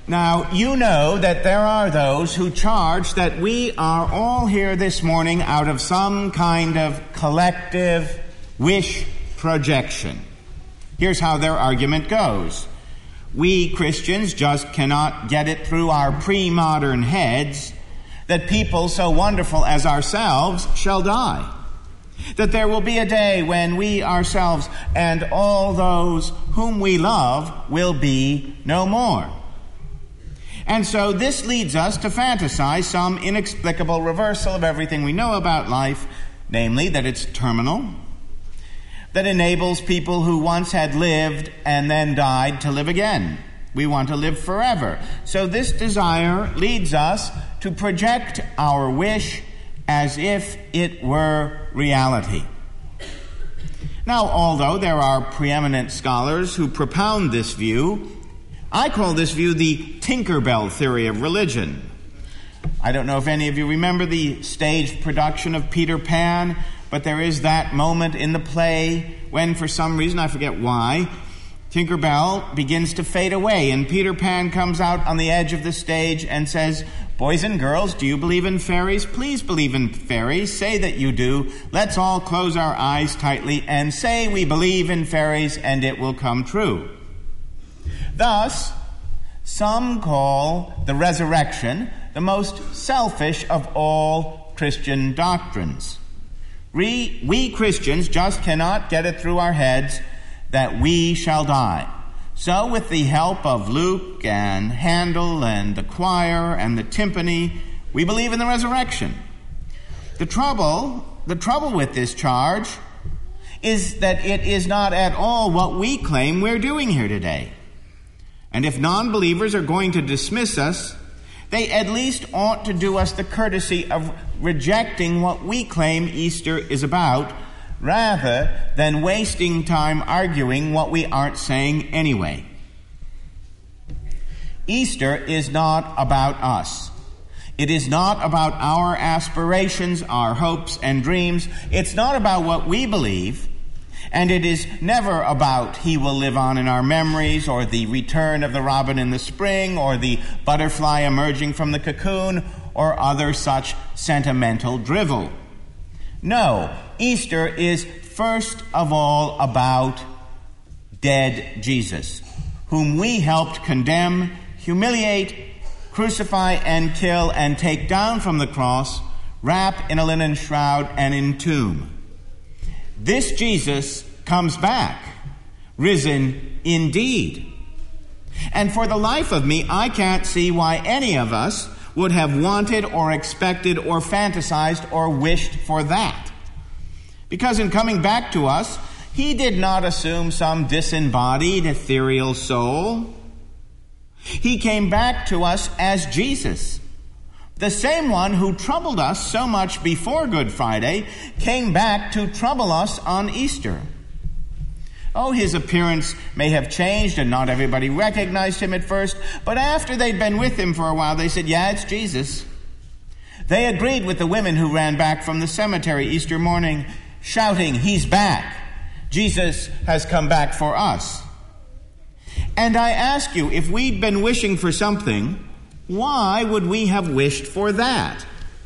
Now, you know that there are those who charge that we are all here this morning out of some kind of collective wish projection. Here's how their argument goes. We Christians just cannot get it through our pre-modern heads that people so wonderful as ourselves shall die. That there will be a day when we ourselves and all those whom we love will be no more. And so this leads us to fantasize some inexplicable reversal of everything we know about life, namely that it's terminal, that enables people who once had lived and then died to live again. We want to live forever. So this desire leads us to project our wish as if it were reality. Now, although there are preeminent scholars who propound this view, I call this view the Tinkerbell theory of religion. I don't know if any of you remember the staged production of Peter Pan, but there is that moment in the play when, for some reason, I forget why, Tinkerbell begins to fade away, and Peter Pan comes out on the edge of the stage and says, "Boys and girls, do you believe in fairies? Please believe in fairies. Say that you do. Let's all close our eyes tightly and say we believe in fairies, and it will come true." Thus, some call the resurrection the most selfish of all Christian doctrines. We Christians just cannot get it through our heads that we shall die. So with the help of Luke and Handel and the choir and the timpani, we believe in the resurrection. The trouble with this charge is that it is not at all what we claim we're doing here today. And if non-believers are going to dismiss us, they at least ought to do us the courtesy of rejecting what we claim Easter is about, rather than wasting time arguing what we aren't saying anyway. Easter is not about us. It is not about our aspirations, our hopes and dreams. It's not about what we believe. And it is never about He will live on in our memories, or the return of the robin in the spring, or the butterfly emerging from the cocoon, or other such sentimental drivel. No, Easter is first of all about dead Jesus, whom we helped condemn, humiliate, crucify, and kill, and take down from the cross, wrap in a linen shroud, and entomb. This Jesus comes back, risen indeed. And for the life of me, I can't see why any of us would have wanted or expected or fantasized or wished for that. Because in coming back to us, He did not assume some disembodied ethereal soul. He came back to us as Jesus. The same one who troubled us so much before Good Friday came back to trouble us on Easter. Oh, His appearance may have changed and not everybody recognized Him at first, but after they'd been with Him for a while, they said, "Yeah, it's Jesus." They agreed with the women who ran back from the cemetery Easter morning, shouting, "He's back. Jesus has come back for us." And I ask you, if we'd been wishing for something, why would we have wished for that?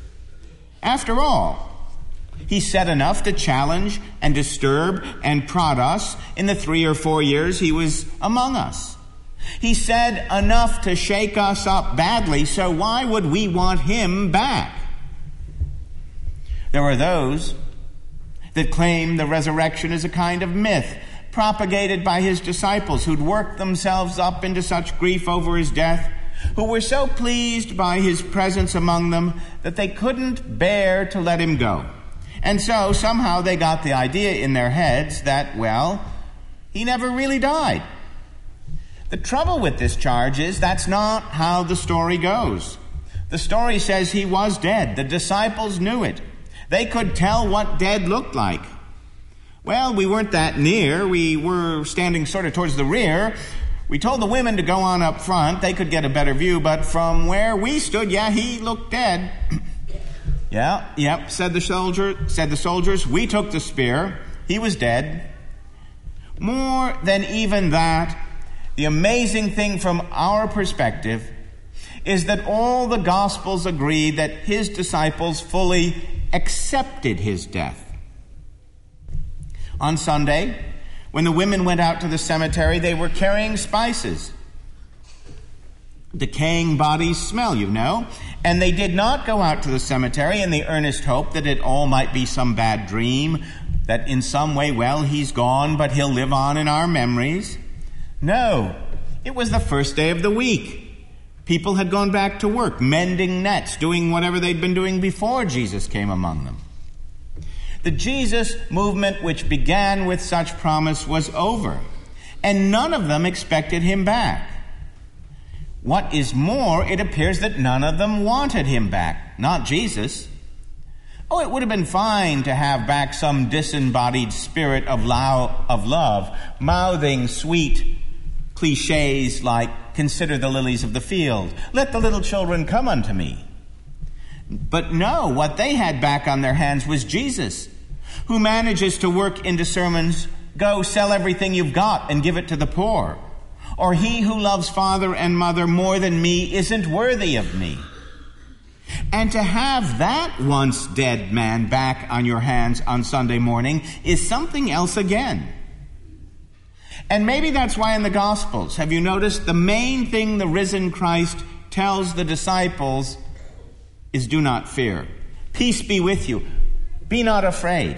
After all, He said enough to challenge and disturb and prod us in the 3 or 4 years He was among us. He said enough to shake us up badly, so why would we want Him back? There are those that claim the resurrection is a kind of myth propagated by His disciples who'd worked themselves up into such grief over His death, who were so pleased by His presence among them that they couldn't bear to let Him go. And so somehow they got the idea in their heads that, well, He never really died. The trouble with this charge is that's not how the story goes. The story says He was dead. The disciples knew it. They could tell what dead looked like. Well, we weren't that near. We were standing sort of towards the rear. We told the women to go on up front. They could get a better view, but from where we stood, yeah, He looked dead. Yep, said the soldiers. We took the spear. He was dead. More than even that, the amazing thing from our perspective is that all the Gospels agree that his disciples fully accepted his death. On Sunday, when the women went out to the cemetery, they were carrying spices. Decaying bodies smell, you know, and they did not go out to the cemetery in the earnest hope that it all might be some bad dream, that in some way, well, he's gone, but he'll live on in our memories. No, it was the first day of the week. People had gone back to work, mending nets, doing whatever they'd been doing before Jesus came among them. The Jesus movement, which began with such promise, was over, and none of them expected him back. What is more, it appears that none of them wanted him back, not Jesus. Oh, it would have been fine to have back some disembodied spirit of love, mouthing sweet cliches like, "Consider the lilies of the field. Let the little children come unto me." But no, what they had back on their hands was Jesus, who manages to work into sermons, "Go sell everything you've got and give it to the poor." Or, "He who loves father and mother more than me isn't worthy of me." And to have that once dead man back on your hands on Sunday morning is something else again. And maybe that's why in the Gospels, have you noticed the main thing the risen Christ tells the disciples is, "Do not fear. Peace be with you. Be not afraid."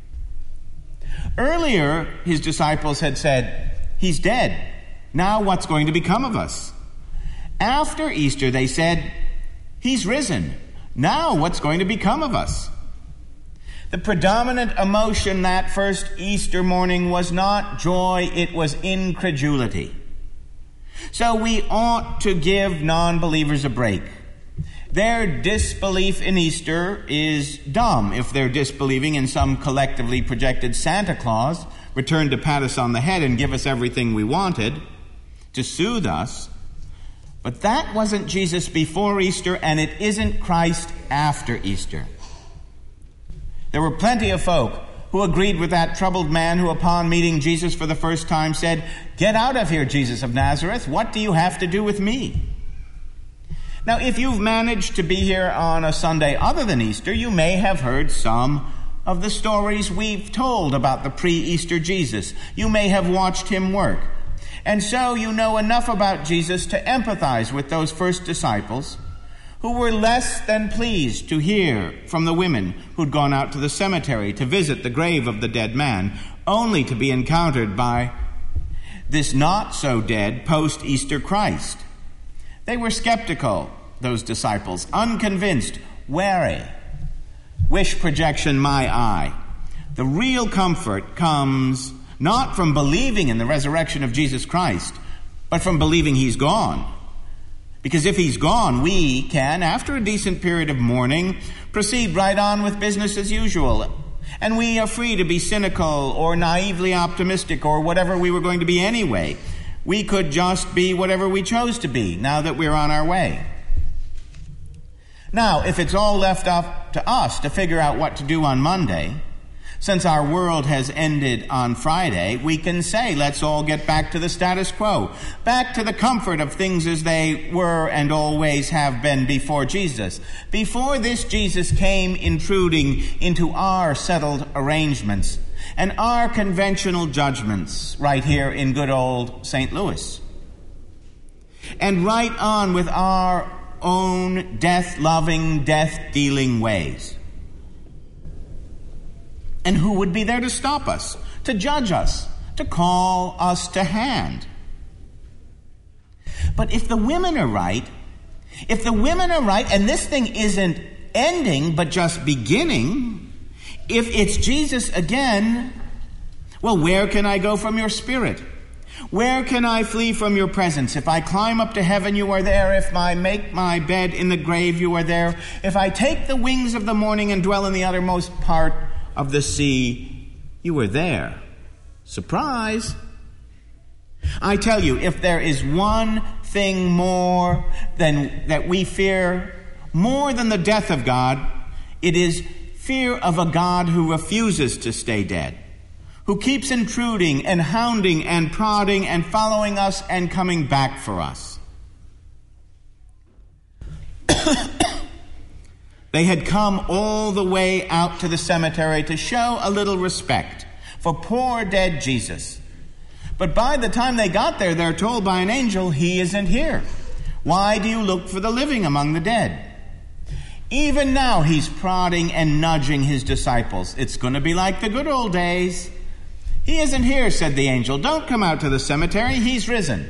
Earlier, his disciples had said, "He's dead. Now what's going to become of us?" After Easter, they said, "He's risen. Now what's going to become of us?" The predominant emotion that first Easter morning was not joy, it was incredulity. So we ought to give non-believers a break. Their disbelief in Easter is dumb if they're disbelieving in some collectively projected Santa Claus returned to pat us on the head and give us everything we wanted, to soothe us. But that wasn't Jesus before Easter, and it isn't Christ after Easter. There were plenty of folk who agreed with that troubled man who, upon meeting Jesus for the first time, said, "Get out of here, Jesus of Nazareth. What do you have to do with me?" Now, if you've managed to be here on a Sunday other than Easter, you may have heard some of the stories we've told about the pre-Easter Jesus. You may have watched him work. And so you know enough about Jesus to empathize with those first disciples who were less than pleased to hear from the women who'd gone out to the cemetery to visit the grave of the dead man, only to be encountered by this not-so-dead post-Easter Christ. They were skeptical, those disciples, unconvinced, wary. Wish projection, my eye. The real comfort comes not from believing in the resurrection of Jesus Christ, but from believing he's gone. Because if he's gone, we can, after a decent period of mourning, proceed right on with business as usual. And we are free to be cynical or naively optimistic or whatever we were going to be anyway. We could just be whatever we chose to be now that we're on our way. Now, if it's all left up to us to figure out what to do on Monday, since our world has ended on Friday, we can say, let's all get back to the status quo, back to the comfort of things as they were and always have been before Jesus. Before this Jesus came intruding into our settled arrangements and our conventional judgments right here in good old St. Louis. And right on with our own death-loving, death-dealing ways. And who would be there to stop us, to judge us, to call us to hand? But if the women are right, and this thing isn't ending but just beginning, if it's Jesus again, well, where can I go from your spirit? Where can I flee from your presence? If I climb up to heaven, you are there. If I make my bed in the grave, you are there. If I take the wings of the morning and dwell in the uttermost part of the sea, you were there. Surprise! I tell you, if there is one thing more than that we fear, more than the death of God, it is fear of a God who refuses to stay dead, who keeps intruding and hounding and prodding and following us and coming back for us. They had come all the way out to the cemetery to show a little respect for poor dead Jesus. But by the time they got there, they're told by an angel, "He isn't here. Why do you look for the living among the dead?" Even now he's prodding and nudging his disciples. It's going to be like the good old days. "He isn't here," said the angel. "Don't come out to the cemetery. He's risen."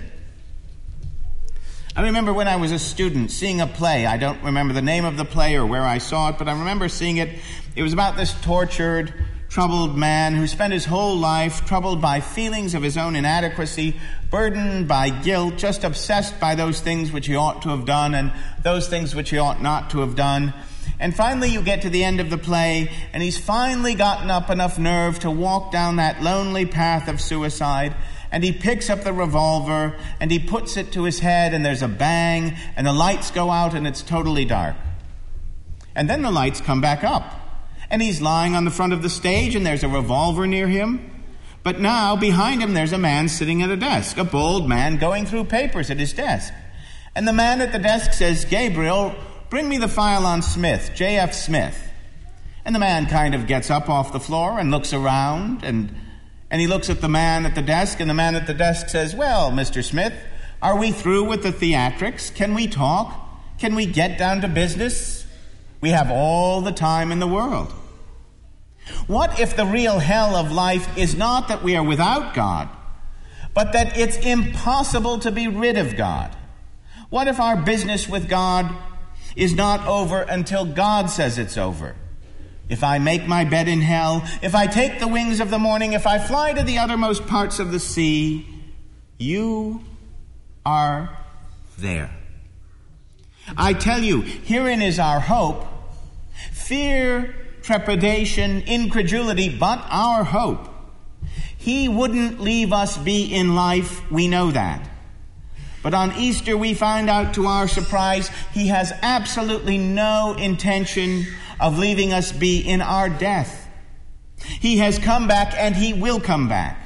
I remember when I was a student seeing a play. I don't remember the name of the play or where I saw it, but I remember seeing it. It was about this tortured, troubled man who spent his whole life troubled by feelings of his own inadequacy, burdened by guilt, just obsessed by those things which he ought to have done and those things which he ought not to have done. And finally you get to the end of the play, and he's finally gotten up enough nerve to walk down that lonely path of suicide, and he picks up the revolver and he puts it to his head, and there's a bang, and the lights go out, and it's totally dark. And then the lights come back up, and he's lying on the front of the stage, and there's a revolver near him. But now behind him there's a man sitting at a desk, a bold man going through papers at his desk. And the man at the desk says, "Gabriel, bring me the file on Smith, J.F. Smith." And the man kind of gets up off the floor and looks around, and he looks at the man at the desk, and the man at the desk says, "Well, Mr. Smith, are we through with the theatrics? Can we talk? Can we get down to business? We have all the time in the world." What if the real hell of life is not that we are without God, but that it's impossible to be rid of God? What if our business with God is not over until God says it's over? If I make my bed in hell, if I take the wings of the morning, if I fly to the uttermost parts of the sea, you are there. I tell you, herein is our hope. Fear, trepidation, incredulity, but our hope. He wouldn't leave us be in life, we know that. But on Easter we find out to our surprise, he has absolutely no intention of leaving us be in our death. He has come back, and he will come back.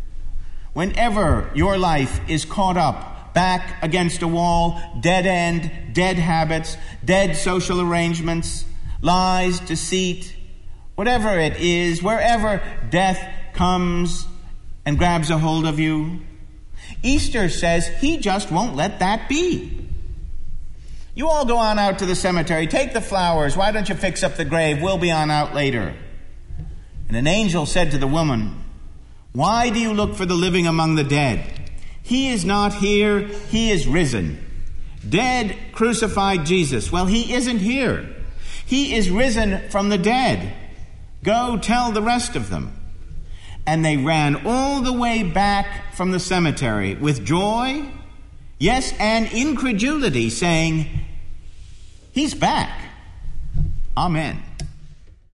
Whenever your life is caught up, back against a wall, dead end, dead habits, dead social arrangements, lies, deceit, whatever it is, wherever death comes and grabs a hold of you, Easter says he just won't let that be. You all go on out to the cemetery. Take the flowers. Why don't you fix up the grave? We'll be on out later. And an angel said to the woman, "Why do you look for the living among the dead? He is not here. He is risen." Dead, crucified Jesus. Well, he isn't here. He is risen from the dead. Go tell the rest of them. And they ran all the way back from the cemetery with joy, yes, and incredulity, saying, "He's back." Amen.